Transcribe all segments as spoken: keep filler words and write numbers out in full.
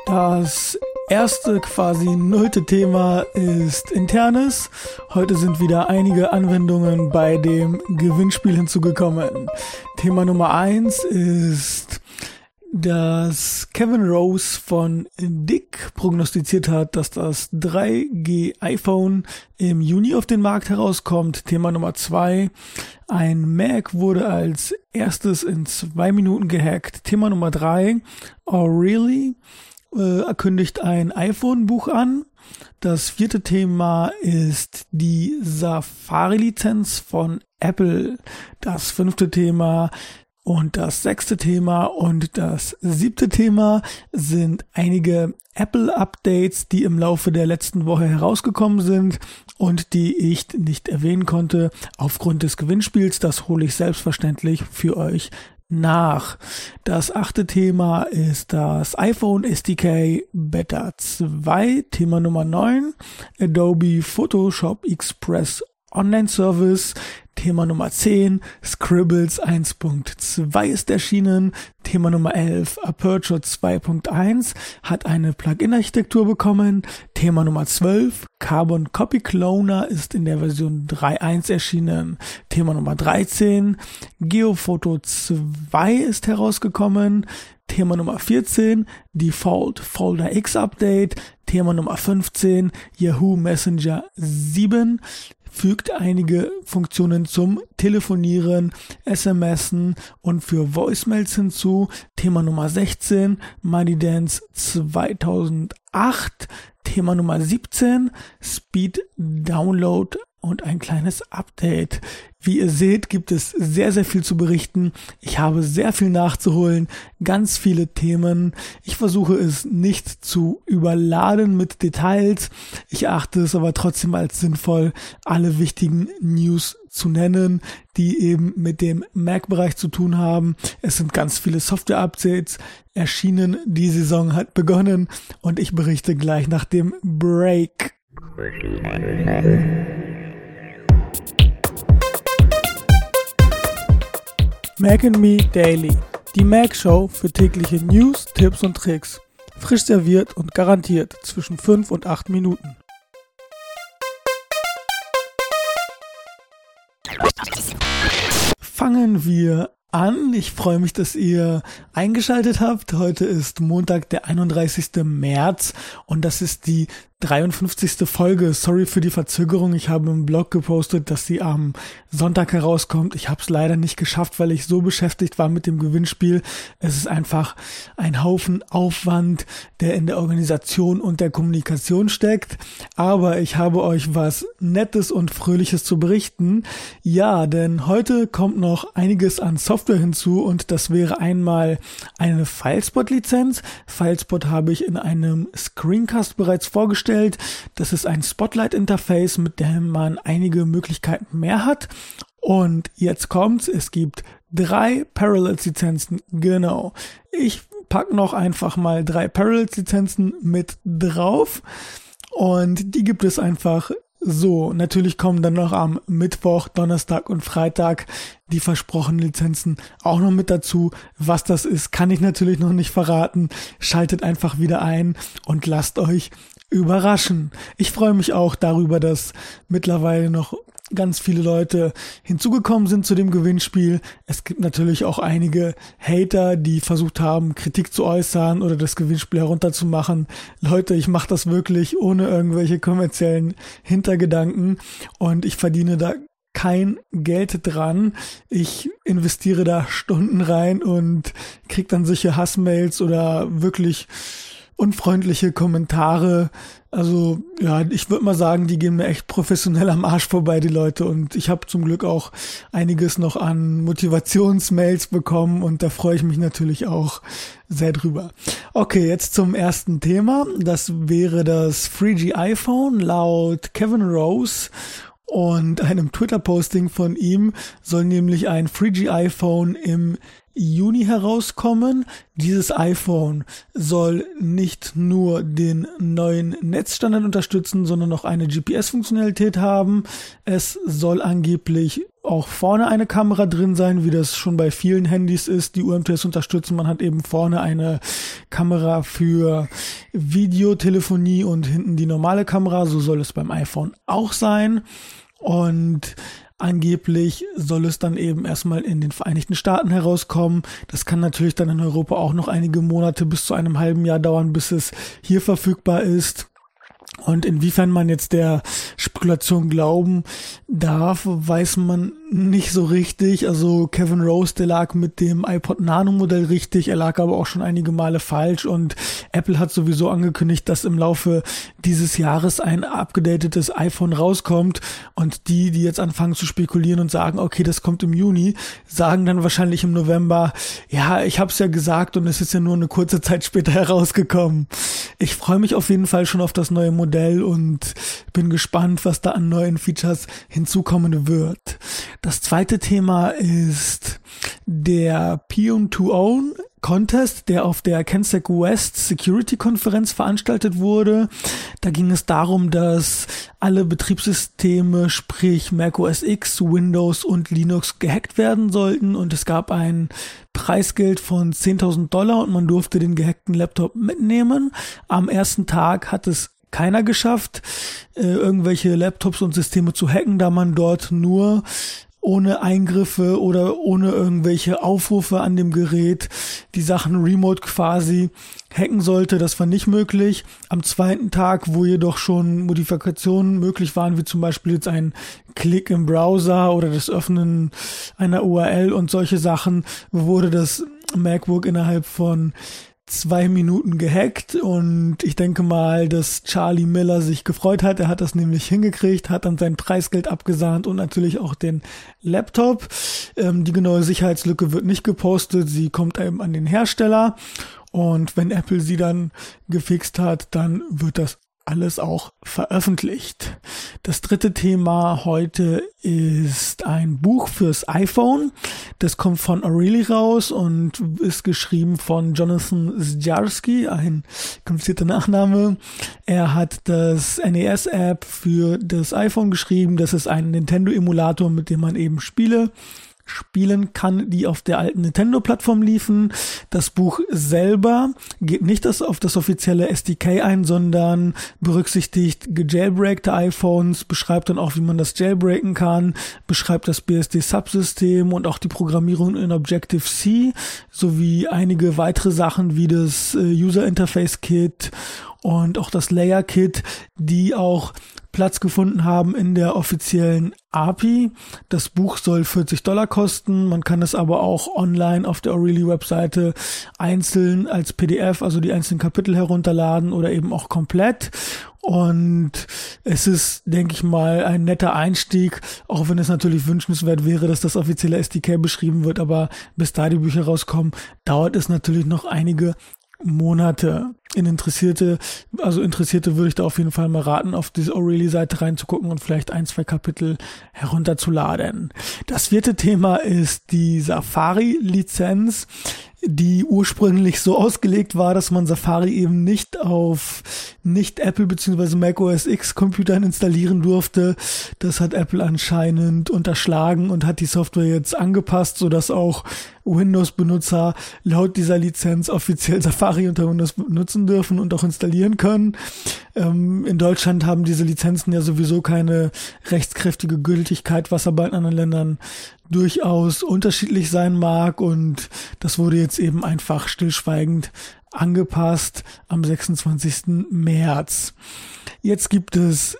Das erste, quasi nullte Thema ist internes. Heute sind wieder einige Anwendungen bei dem Gewinnspiel hinzugekommen. Thema Nummer eins ist, dass Kevin Rose von Dick prognostiziert hat, dass das drei G iPhone im Juni auf den Markt herauskommt. Thema Nummer zwei, ein Mac wurde als erstes in zwei Minuten gehackt. Thema Nummer drei, O'Reilly äh, kündigt ein iPhone-Buch an. Das vierte Thema ist die Safari-Lizenz von Apple. Das fünfte Thema und das sechste Thema und das siebte Thema sind einige Apple-Updates, die im Laufe der letzten Woche herausgekommen sind und die ich nicht erwähnen konnte aufgrund des Gewinnspiels. Das hole ich selbstverständlich für euch nach. Das achte Thema ist das iPhone S D K Beta zwei. Thema Nummer neun, Adobe Photoshop Express Online Service. Thema Nummer zehn, Scribbles eins Punkt zwei ist erschienen. Thema Nummer elf, Aperture zwei Punkt eins hat eine Plugin-Architektur bekommen. Thema Nummer zwölf, Carbon Copy Cloner ist in der Version drei Punkt eins erschienen. Thema Nummer dreizehn, Geophoto zwei ist herausgekommen. Thema Nummer vierzehn, Default Folder X Update. Thema Nummer fünfzehn, Yahoo Messenger sieben. Fügt einige Funktionen zum Telefonieren, SMSen und für Voicemails hinzu. Thema Nummer sechzehn, MoneyDance zweitausendacht. Thema Nummer siebzehn, Speed Download und ein kleines Update. Wie ihr seht, gibt es sehr, sehr viel zu berichten. Ich habe sehr viel nachzuholen, ganz viele Themen. Ich versuche es nicht zu überladen mit Details. Ich erachte es aber trotzdem als sinnvoll, alle wichtigen News zu nennen, die eben mit dem Mac-Bereich zu tun haben. Es sind ganz viele Software-Updates erschienen. Die Saison hat begonnen und ich berichte gleich nach dem Break. Mac and Me Daily, die Mac Show für tägliche News, Tipps und Tricks. Frisch serviert und garantiert zwischen fünf und acht Minuten. Fangen wir an. Ich freue mich, dass ihr eingeschaltet habt. Heute ist Montag, der einunddreißigste März und das ist die dreiundfünfzigste Folge. Sorry für die Verzögerung. Ich habe im Blog gepostet, dass sie am Sonntag herauskommt. Ich habe es leider nicht geschafft, weil ich so beschäftigt war mit dem Gewinnspiel. Es ist einfach ein Haufen Aufwand, der in der Organisation und der Kommunikation steckt. Aber ich habe euch was Nettes und Fröhliches zu berichten. Ja, denn heute kommt noch einiges an Software hinzu und das wäre einmal eine Filespot-Lizenz. Filespot habe ich in einem Screencast bereits vorgestellt. Das ist ein Spotlight-Interface, mit dem man einige Möglichkeiten mehr hat. Und jetzt kommt's, es gibt drei Parallels-Lizenzen, genau. Ich packe noch einfach mal drei Parallels-Lizenzen mit drauf und die gibt es einfach so. Natürlich kommen dann noch am Mittwoch, Donnerstag und Freitag die versprochenen Lizenzen auch noch mit dazu. Was das ist, kann ich natürlich noch nicht verraten. Schaltet einfach wieder ein und lasst euch überraschen. Ich freue mich auch darüber, dass mittlerweile noch ganz viele Leute hinzugekommen sind zu dem Gewinnspiel. Es gibt natürlich auch einige Hater, die versucht haben, Kritik zu äußern oder das Gewinnspiel herunterzumachen. Leute, ich mache das wirklich ohne irgendwelche kommerziellen Hintergedanken und ich verdiene da kein Geld dran. Ich investiere da Stunden rein und krieg dann solche Hassmails oder wirklich unfreundliche Kommentare. Also ja, ich würde mal sagen, die gehen mir echt professionell am Arsch vorbei, die Leute. Und ich habe zum Glück auch einiges noch an Motivationsmails bekommen und da freue ich mich natürlich auch sehr drüber. Okay, jetzt zum ersten Thema. Das wäre das drei G iPhone. Laut Kevin Rose und einem Twitter-Posting von ihm soll nämlich ein drei G iPhone im Juni herauskommen. Dieses iPhone soll nicht nur den neuen Netzstandard unterstützen, sondern auch eine G P S-Funktionalität haben. Es soll angeblich auch vorne eine Kamera drin sein, wie das schon bei vielen Handys ist, die U M T S unterstützen. Man hat eben vorne eine Kamera für Videotelefonie und hinten die normale Kamera. So soll es beim iPhone auch sein. Und angeblich soll es dann eben erstmal in den Vereinigten Staaten herauskommen. Das kann natürlich dann in Europa auch noch einige Monate bis zu einem halben Jahr dauern, bis es hier verfügbar ist. Und inwiefern man jetzt der Spekulation glauben darf, weiß man nicht so richtig. Also Kevin Rose, der lag mit dem iPod Nano Modell richtig, er lag aber auch schon einige Male falsch und Apple hat sowieso angekündigt, dass im Laufe dieses Jahres ein abgedatetes iPhone rauskommt und die, die jetzt anfangen zu spekulieren und sagen, okay, das kommt im Juni, sagen dann wahrscheinlich im November, ja, ich hab's ja gesagt und es ist ja nur eine kurze Zeit später herausgekommen. Ich freue mich auf jeden Fall schon auf das neue Modell und bin gespannt, was da an neuen Features hinzukommen wird. Das zweite Thema ist der P M zwei O Contest, der auf der Kensec West Security Konferenz veranstaltet wurde. Da ging es darum, dass alle Betriebssysteme, sprich Mac O S X, Windows und Linux gehackt werden sollten und es gab ein Preisgeld von zehntausend Dollar und man durfte den gehackten Laptop mitnehmen. Am ersten Tag hat es keiner geschafft, äh, irgendwelche Laptops und Systeme zu hacken, da man dort nur ohne Eingriffe oder ohne irgendwelche Aufrufe an dem Gerät die Sachen remote quasi hacken sollte. Das war nicht möglich. Am zweiten Tag, wo jedoch schon Modifikationen möglich waren, wie zum Beispiel jetzt ein Klick im Browser oder das Öffnen einer U R L und solche Sachen, wurde das MacBook innerhalb von zwei Minuten gehackt und ich denke mal, dass Charlie Miller sich gefreut hat. Er hat das nämlich hingekriegt, hat dann sein Preisgeld abgesahnt und natürlich auch den Laptop. Ähm, die genaue Sicherheitslücke wird nicht gepostet, sie kommt eben an den Hersteller und wenn Apple sie dann gefixt hat, dann wird das alles auch veröffentlicht. Das dritte Thema heute ist ein Buch fürs iPhone. Das kommt von O'Reilly raus und ist geschrieben von Jonathan Zjarski, ein komplizierter Nachname. Er hat das N E S-App für das iPhone geschrieben. Das ist ein Nintendo-Emulator, mit dem man eben Spiele spielen kann, die auf der alten Nintendo-Plattform liefen. Das Buch selber geht nicht das auf das offizielle S D K ein, sondern berücksichtigt gejailbreakte iPhones, beschreibt dann auch, wie man das jailbreaken kann, beschreibt das B S D-Subsystem und auch die Programmierung in Objective-C, sowie einige weitere Sachen wie das User-Interface-Kit und auch das Layer-Kit, die auch Platz gefunden haben in der offiziellen A P I. Das Buch soll vierzig Dollar kosten. Man kann es aber auch online auf der O'Reilly-Webseite einzeln als P D F, also die einzelnen Kapitel herunterladen oder eben auch komplett. Und es ist, denke ich mal, ein netter Einstieg, auch wenn es natürlich wünschenswert wäre, dass das offizielle S D K beschrieben wird. Aber bis da die Bücher rauskommen, dauert es natürlich noch einige Monate. In Interessierte, also Interessierte würde ich da auf jeden Fall mal raten, auf diese O'Reilly-Seite reinzugucken und vielleicht ein, zwei Kapitel herunterzuladen. Das vierte Thema ist die Safari-Lizenz, die ursprünglich so ausgelegt war, dass man Safari eben nicht auf nicht Apple bzw. Mac O S X Computern installieren durfte. Das hat Apple anscheinend unterschlagen und hat die Software jetzt angepasst, sodass auch Windows-Benutzer laut dieser Lizenz offiziell Safari unter Windows nutzen dürfen und auch installieren können. Ähm, in Deutschland haben diese Lizenzen ja sowieso keine rechtskräftige Gültigkeit, was aber in anderen Ländern durchaus unterschiedlich sein mag, und das wurde jetzt eben einfach stillschweigend angepasst am sechsundzwanzigsten März. Jetzt gibt es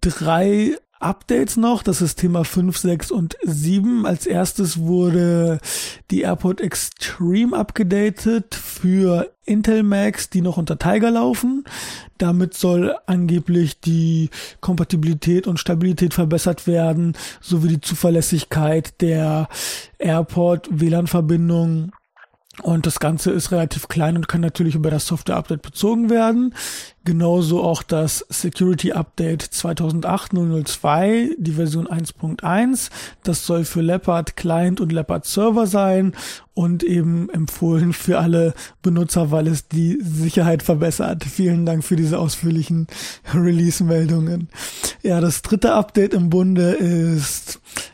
drei Updates noch, das ist Thema fünf, sechs und sieben. Als erstes wurde die AirPod Extreme abgedatet für Intel Macs, die noch unter Tiger laufen. Damit soll angeblich die Kompatibilität und Stabilität verbessert werden, sowie die Zuverlässigkeit der AirPod W L A N-Verbindung. Und das Ganze ist relativ klein und kann natürlich über das Software-Update bezogen werden. Genauso auch das Security-Update zweitausendacht null null zwei, die Version eins Punkt eins. Das soll für Leopard Client und Leopard Server sein und eben empfohlen für alle Benutzer, weil es die Sicherheit verbessert. Vielen Dank für diese ausführlichen Release-Meldungen. Ja, das dritte Update im Bunde ist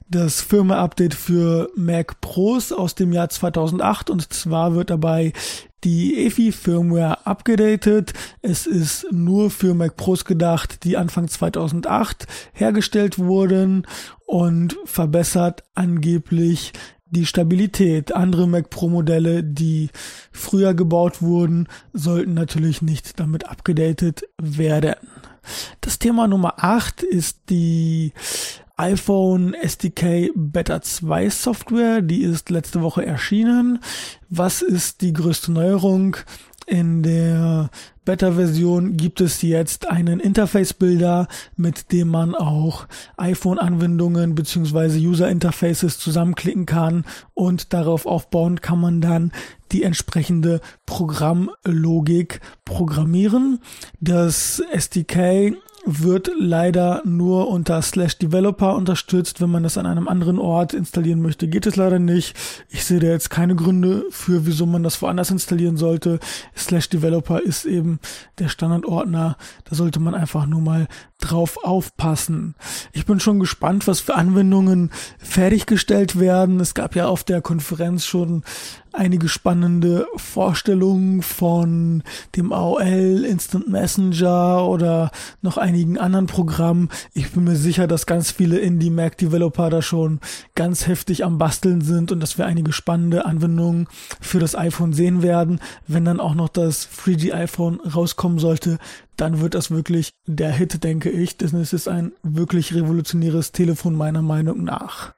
das Firmware-Update für Mac Pros aus dem Jahr zweitausendacht, und zwar wird dabei die E F I-Firmware abgedatet. Es ist nur für Mac Pros gedacht, die Anfang zweitausendacht hergestellt wurden, und verbessert angeblich die Stabilität. Andere Mac Pro Modelle, die früher gebaut wurden, sollten natürlich nicht damit abgedatet werden. Das Thema Nummer acht ist die iPhone S D K Beta zwei Software. Die ist letzte Woche erschienen. Was ist die größte Neuerung? In der Beta-Version gibt es jetzt einen Interface-Builder, mit dem man auch iPhone-Anwendungen bzw. User-Interfaces zusammenklicken kann, und darauf aufbauend kann man dann die entsprechende Programmlogik programmieren. Das S D K wird leider nur unter slash developer unterstützt. Wenn man das an einem anderen Ort installieren möchte, geht es leider nicht. Ich sehe da jetzt keine Gründe für, wieso man das woanders installieren sollte. Slash developer ist eben der Standardordner. Da sollte man einfach nur mal drauf aufpassen. Ich bin schon gespannt, was für Anwendungen fertiggestellt werden. Es gab ja auf der Konferenz schon einige spannende Vorstellungen von dem A O L, Instant Messenger oder noch einigen anderen Programmen. Ich bin mir sicher, dass ganz viele Indie-Mac-Developer da schon ganz heftig am Basteln sind und dass wir einige spannende Anwendungen für das iPhone sehen werden. Wenn dann auch noch das drei G iPhone rauskommen sollte, dann wird das wirklich der Hit, denke ich. Denn es ist ein wirklich revolutionäres Telefon meiner Meinung nach.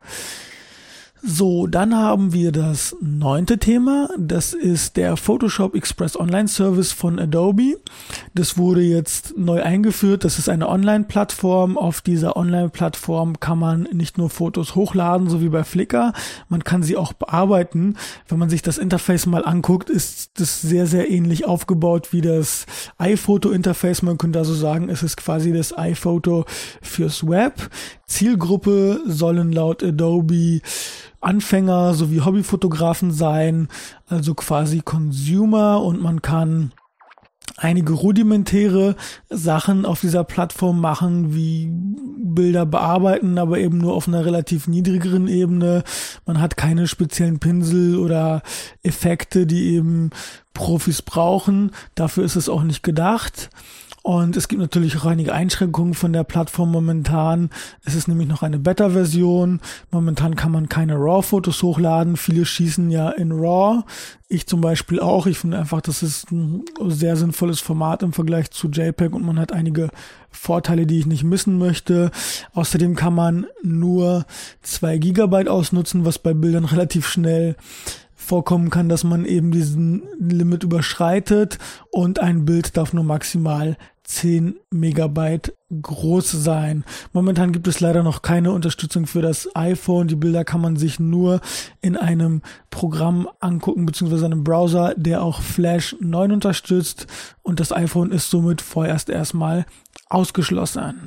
So, dann haben wir das neunte Thema. Das ist der Photoshop Express Online Service von Adobe. Das wurde jetzt neu eingeführt. Das ist eine Online-Plattform. Auf dieser Online-Plattform kann man nicht nur Fotos hochladen, so wie bei Flickr. Man kann sie auch bearbeiten. Wenn man sich das Interface mal anguckt, ist das sehr, sehr ähnlich aufgebaut wie das iPhoto-Interface. Man könnte also sagen, es ist quasi das iPhoto fürs Web. Zielgruppe sollen laut Adobe Anfänger sowie Hobbyfotografen sein, also quasi Consumer, und man kann einige rudimentäre Sachen auf dieser Plattform machen, wie Bilder bearbeiten, aber eben nur auf einer relativ niedrigeren Ebene. Man hat keine speziellen Pinsel oder Effekte, die eben Profis brauchen. Dafür ist es auch nicht gedacht. Und es gibt natürlich auch einige Einschränkungen von der Plattform momentan. Es ist nämlich noch eine Beta-Version. Momentan kann man keine RAW-Fotos hochladen. Viele schießen ja in RAW. Ich zum Beispiel auch. Ich finde einfach, das ist ein sehr sinnvolles Format im Vergleich zu JPEG, und man hat einige Vorteile, die ich nicht missen möchte. Außerdem kann man nur zwei Gigabyte ausnutzen, was bei Bildern relativ schnell vorkommen kann, dass man eben diesen Limit überschreitet, und ein Bild darf nur maximal zehn Megabyte groß sein. Momentan gibt es leider noch keine Unterstützung für das iPhone. Die Bilder kann man sich nur in einem Programm angucken, beziehungsweise einem Browser, der auch Flash neun unterstützt, und das iPhone ist somit vorerst erstmal ausgeschlossen.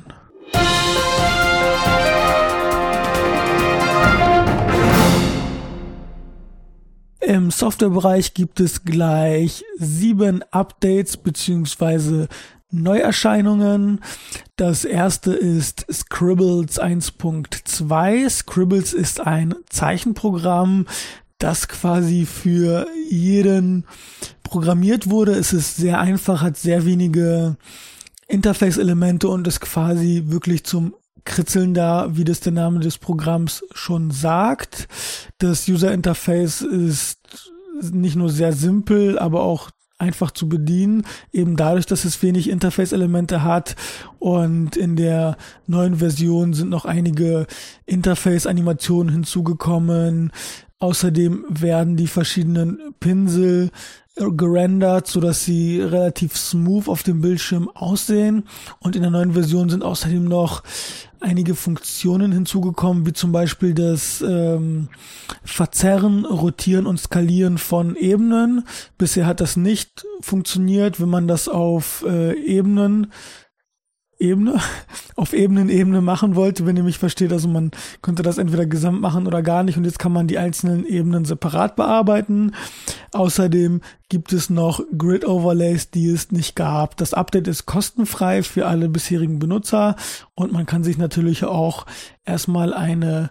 Im Softwarebereich gibt es gleich sieben Updates bzw. Neuerscheinungen. Das erste ist Scribbles eins Punkt zwei. Scribbles ist ein Zeichenprogramm, das quasi für jeden programmiert wurde. Es ist sehr einfach, hat sehr wenige Interface-Elemente und ist quasi wirklich zum Kritzeln da, wie das der Name des Programms schon sagt. Das User-Interface ist nicht nur sehr simpel, aber auch einfach zu bedienen, eben dadurch, dass es wenig Interface-Elemente hat, und in der neuen Version sind noch einige Interface-Animationen hinzugekommen. Außerdem werden die verschiedenen Pinsel gerendert, sodass sie relativ smooth auf dem Bildschirm aussehen, und in der neuen Version sind außerdem noch einige Funktionen hinzugekommen, wie zum Beispiel das ähm, Verzerren, Rotieren und Skalieren von Ebenen. Bisher hat das nicht funktioniert, wenn man das auf äh, Ebenen Ebene, auf Ebenen-Ebene machen wollte, wenn ihr mich versteht. Also man könnte das entweder gesamt machen oder gar nicht, und jetzt kann man die einzelnen Ebenen separat bearbeiten. Außerdem gibt es noch Grid-Overlays, die es nicht gab. Das Update ist kostenfrei für alle bisherigen Benutzer, und man kann sich natürlich auch erstmal eine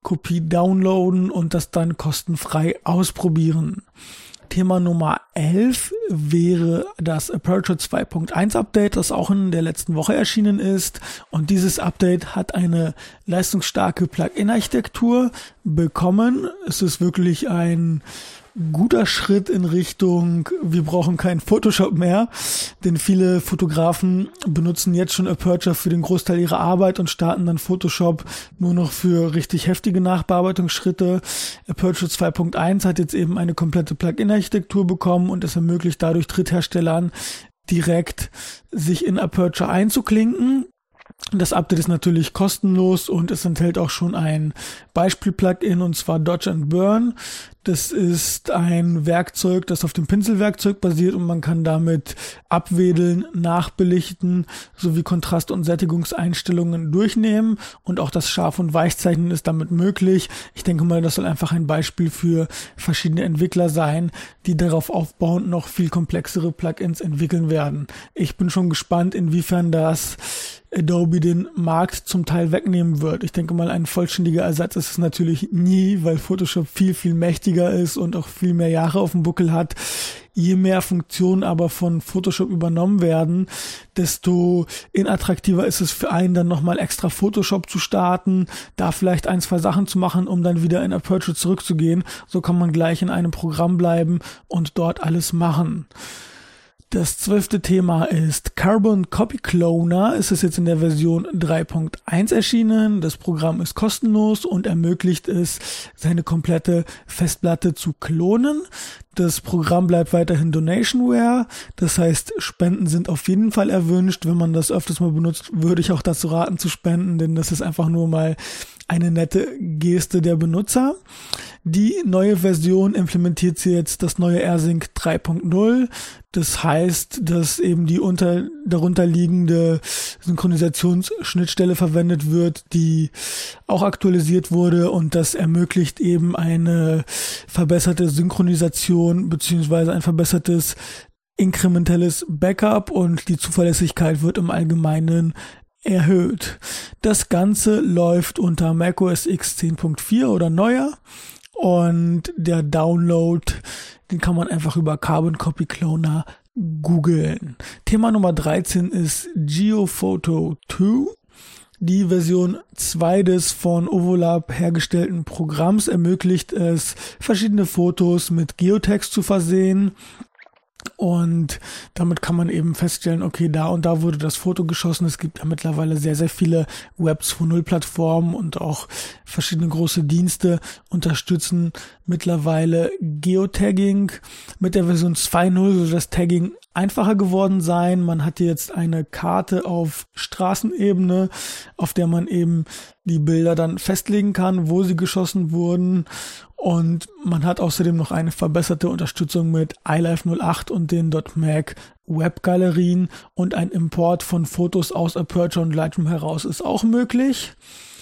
Kopie downloaden und das dann kostenfrei ausprobieren. Thema Nummer elf wäre das Aperture zwei Punkt eins Update, das auch in der letzten Woche erschienen ist. Und dieses Update hat eine leistungsstarke Plugin-Architektur bekommen. Es ist wirklich ein guter Schritt in Richtung, wir brauchen keinen Photoshop mehr, denn viele Fotografen benutzen jetzt schon Aperture für den Großteil ihrer Arbeit und starten dann Photoshop nur noch für richtig heftige Nachbearbeitungsschritte. Aperture zwei Punkt eins hat jetzt eben eine komplette Plugin-Architektur bekommen und es ermöglicht dadurch Drittherstellern direkt sich in Aperture einzuklinken. Das Update ist natürlich kostenlos und es enthält auch schon ein Beispiel-Plugin, und zwar Dodge and Burn. Das ist ein Werkzeug, das auf dem Pinselwerkzeug basiert und man kann damit abwedeln, nachbelichten sowie Kontrast- und Sättigungseinstellungen durchnehmen und auch das Scharf- und Weichzeichnen ist damit möglich. Ich denke mal, das soll einfach ein Beispiel für verschiedene Entwickler sein, die darauf aufbauend noch viel komplexere Plugins entwickeln werden. Ich bin schon gespannt, inwiefern das Adobe den Markt zum Teil wegnehmen wird. Ich denke mal, ein vollständiger Ersatz ist es natürlich nie, weil Photoshop viel, viel mächtiger ist und auch viel mehr Jahre auf dem Buckel hat. Je mehr Funktionen aber von Photoshop übernommen werden, desto inattraktiver ist es für einen dann nochmal extra Photoshop zu starten, da vielleicht ein, zwei Sachen zu machen, um dann wieder in Aperture zurückzugehen. So kann man gleich in einem Programm bleiben und dort alles machen. Das zwölfte Thema ist Carbon Copy Cloner. Es ist jetzt in der Version drei Punkt eins erschienen. Das Programm ist kostenlos und ermöglicht es, seine komplette Festplatte zu klonen. Das Programm bleibt weiterhin Donationware. Das heißt, Spenden sind auf jeden Fall erwünscht. Wenn man das öfters mal benutzt, würde ich auch dazu raten zu spenden, denn das ist einfach nur mal eine nette Geste der Benutzer. Die neue Version implementiert sie jetzt das neue AirSync drei Punkt null. Das heißt, dass eben die unter, darunter liegende Synchronisationsschnittstelle verwendet wird, die auch aktualisiert wurde, und das ermöglicht eben eine verbesserte Synchronisation beziehungsweise ein verbessertes inkrementelles Backup und die Zuverlässigkeit wird im Allgemeinen erhöht. Das Ganze läuft unter macOS X zehn Punkt vier oder neuer. Und der Download, den kann man einfach über Carbon Copy Cloner googeln. Thema Nummer dreizehn ist GeoPhoto zwei. Die Version zwei des von Ovolab hergestellten Programms ermöglicht es, verschiedene Fotos mit Geotags zu versehen. Und damit kann man eben feststellen, okay, da und da wurde das Foto geschossen. Es gibt ja mittlerweile sehr, sehr viele Web zwei Punkt null Plattformen und auch verschiedene große Dienste unterstützen mittlerweile Geotagging. Mit der Version zwei Punkt null soll das Tagging einfacher geworden sein. Man hat jetzt eine Karte auf Straßenebene, auf der man eben die Bilder dann festlegen kann, wo sie geschossen wurden. Und man hat außerdem noch eine verbesserte Unterstützung mit iLife null acht und den .Mac Webgalerien, und ein Import von Fotos aus Aperture und Lightroom heraus ist auch möglich.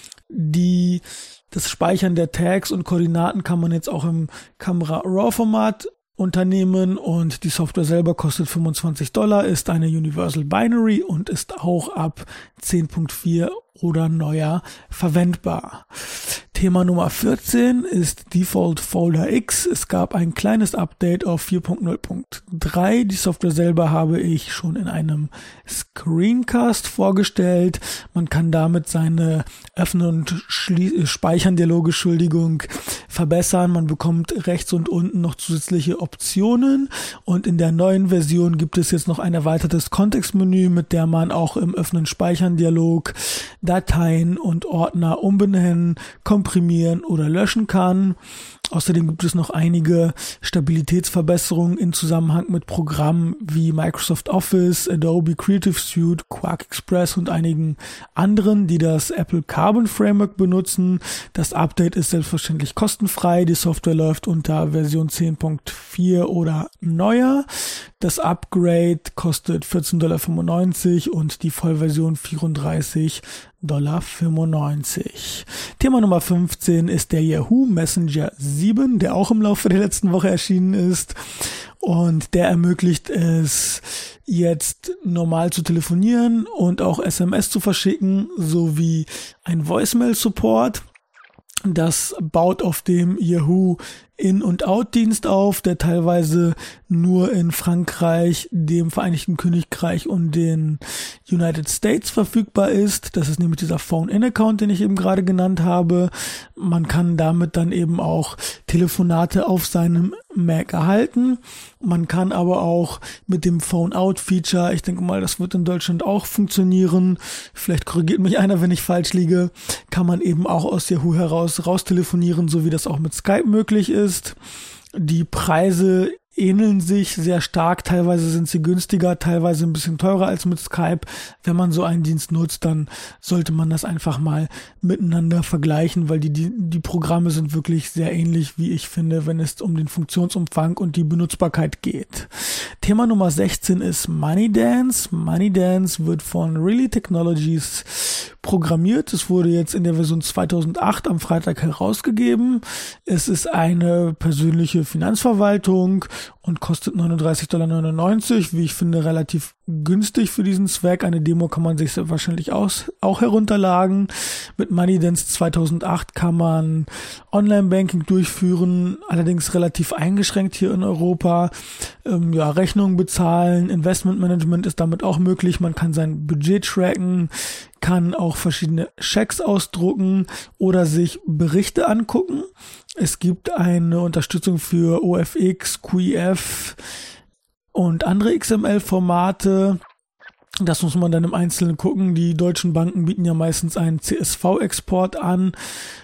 Die, das Speichern der Tags und Koordinaten kann man jetzt auch im Camera Raw Format unternehmen und die Software selber kostet fünfundzwanzig Dollar, ist eine Universal Binary und ist auch ab zehn Punkt vier oder neuer verwendbar. Thema Nummer vierzehn ist Default Folder X. Es gab ein kleines Update auf vier Punkt null Punkt drei. Die Software selber habe ich schon in einem Screencast vorgestellt. Man kann damit seine Öffnen- und Schlie- Speichern-Dialoge, Entschuldigung, verbessern. Man bekommt rechts und unten noch zusätzliche Optionen und in der neuen Version gibt es jetzt noch ein erweitertes Kontextmenü, mit der man auch im Öffnen-Speichern-Dialog Dateien und Ordner umbenennen, komprimieren oder löschen kann. Außerdem gibt es noch einige Stabilitätsverbesserungen in Zusammenhang mit Programmen wie Microsoft Office, Adobe Creative Suite, Quark Express und einigen anderen, die das Apple Carbon Framework benutzen. Das Update ist selbstverständlich kostenfrei. Die Software läuft unter Version zehn Punkt vier oder neuer. Das Upgrade kostet vierzehn Komma fünfundneunzig Dollar und die Vollversion vierunddreißig Komma fünfundneunzig Dollar. Thema Nummer fünfzehn ist der Yahoo Messenger sieben, der auch im Laufe der letzten Woche erschienen ist. Und der ermöglicht es jetzt normal zu telefonieren und auch S M S zu verschicken, sowie ein Voicemail-Support. Das baut auf dem Yahoo In- und Out-Dienst auf, der teilweise nur in Frankreich, dem Vereinigten Königreich und den United States verfügbar ist. Das ist nämlich dieser Phone-In-Account, den ich eben gerade genannt habe. Man kann damit dann eben auch Telefonate auf seinem Mac erhalten. Man kann aber auch mit dem Phone-Out-Feature, ich denke mal, das wird in Deutschland auch funktionieren, vielleicht korrigiert mich einer, wenn ich falsch liege, kann man eben auch aus Yahoo heraus raus telefonieren, so wie das auch mit Skype möglich ist. Die Preise ähneln sich sehr stark, teilweise sind sie günstiger, teilweise ein bisschen teurer als mit Skype. Wenn man so einen Dienst nutzt, dann sollte man das einfach mal miteinander vergleichen, weil die, die, die Programme sind wirklich sehr ähnlich, wie ich finde, wenn es um den Funktionsumfang und die Benutzbarkeit geht. Thema Nummer sechzehn ist Moneydance. Moneydance wird von Really Technologies programmiert. Es wurde jetzt in der Version zweitausendacht am Freitag herausgegeben. Es ist eine persönliche Finanzverwaltung und kostet neununddreißig Komma neunundneunzig Dollar, wie ich finde, relativ günstig für diesen Zweck. Eine Demo kann man sich wahrscheinlich auch, auch herunterladen. Mit Moneydance zweitausendacht kann man Online-Banking durchführen, allerdings relativ eingeschränkt hier in Europa. Ähm, ja, Rechnungen bezahlen, Investmentmanagement ist damit auch möglich. Man kann sein Budget tracken, kann auch verschiedene Schecks ausdrucken oder sich Berichte angucken. Es gibt eine Unterstützung für O F X, Q I F und andere X M L-Formate. Das muss man dann im Einzelnen gucken. Die deutschen Banken bieten ja meistens einen C S V-Export an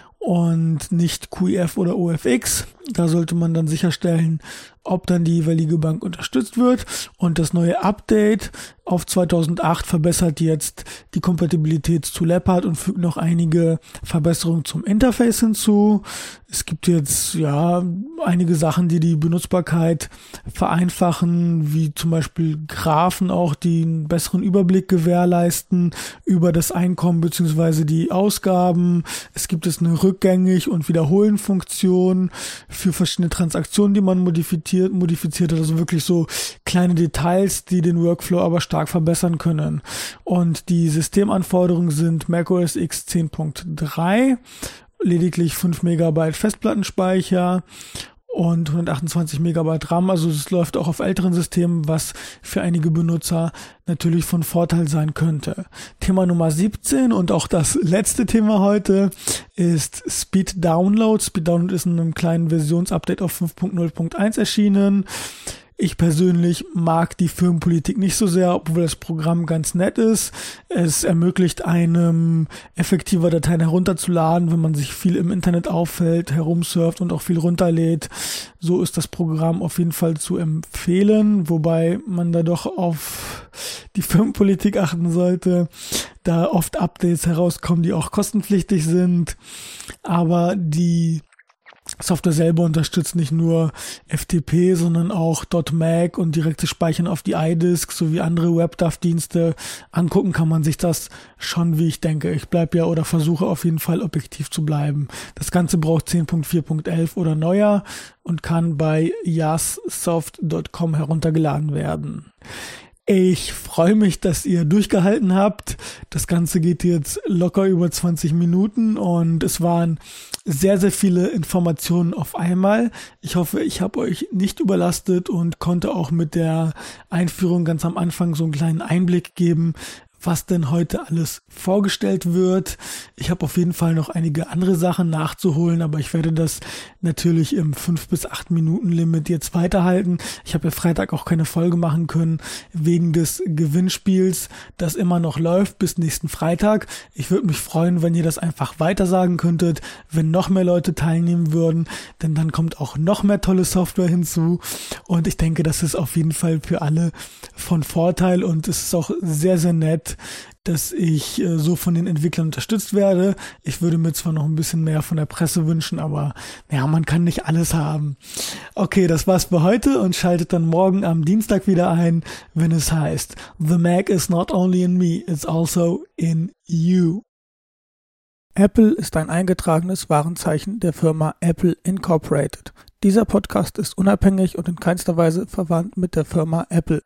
und nicht Q I F oder O F X. Da sollte man dann sicherstellen, ob dann die jeweilige Bank unterstützt wird. Und das neue Update auf zweitausendacht verbessert jetzt die Kompatibilität zu Leopard und fügt noch einige Verbesserungen zum Interface hinzu. Es gibt jetzt ja einige Sachen, die die Benutzbarkeit vereinfachen, wie zum Beispiel Graphen auch, die einen besseren Überblick gewährleisten über das Einkommen bzw. die Ausgaben. Es gibt jetzt eine Rückgängig- und Wiederholen-Funktion für verschiedene Transaktionen, die man modifiziert, modifiziert hat. Also wirklich so kleine Details, die den Workflow aber stark verbessern können. Und die Systemanforderungen sind macOS X zehn Punkt drei, lediglich fünf Megabyte Festplattenspeicher und hundertachtundzwanzig Megabyte RAM. Also es läuft auch auf älteren Systemen, was für einige Benutzer natürlich von Vorteil sein könnte. Thema Nummer siebzehn und auch das letzte Thema heute ist Speed Download. Speed Download ist in einem kleinen Versionsupdate auf fünf Punkt null Punkt eins erschienen. Ich persönlich mag die Firmenpolitik nicht so sehr, obwohl das Programm ganz nett ist. Es ermöglicht einem, effektiver Dateien herunterzuladen, wenn man sich viel im Internet auffällt, herumsurft und auch viel runterlädt. So ist das Programm auf jeden Fall zu empfehlen, wobei man da doch auf die Firmenpolitik achten sollte, da oft Updates herauskommen, die auch kostenpflichtig sind. Aber die Software selber unterstützt nicht nur F T P, sondern auch .Mac und direktes Speichern auf die iDisk sowie andere WebDAV-Dienste. Angucken kann man sich das schon, wie ich denke. Ich bleibe ja oder versuche auf jeden Fall objektiv zu bleiben. Das Ganze braucht zehn Punkt vier Punkt elf oder neuer und kann bei yassoft Punkt com heruntergeladen werden. Ich freue mich, dass ihr durchgehalten habt. Das Ganze geht jetzt locker über zwanzig Minuten und es waren sehr, sehr viele Informationen auf einmal. Ich hoffe, ich habe euch nicht überlastet und konnte auch mit der Einführung ganz am Anfang so einen kleinen Einblick geben, was denn heute alles vorgestellt wird. Ich habe auf jeden Fall noch einige andere Sachen nachzuholen, aber ich werde das natürlich im fünf bis acht Minuten Limit jetzt weiterhalten. Ich habe ja Freitag auch keine Folge machen können, wegen des Gewinnspiels, das immer noch läuft bis nächsten Freitag. Ich würde mich freuen, wenn ihr das einfach weitersagen könntet, wenn noch mehr Leute teilnehmen würden, denn dann kommt auch noch mehr tolle Software hinzu und ich denke, das ist auf jeden Fall für alle von Vorteil und es ist auch sehr, sehr nett, dass ich äh, so von den Entwicklern unterstützt werde. Ich würde mir zwar noch ein bisschen mehr von der Presse wünschen, aber naja, man kann nicht alles haben. Okay, das war's für heute und schaltet dann morgen am Dienstag wieder ein, wenn es heißt The Mac is not only in me, it's also in you. Apple ist ein eingetragenes Warenzeichen der Firma Apple Incorporated. Dieser Podcast ist unabhängig und in keinster Weise verwandt mit der Firma Apple.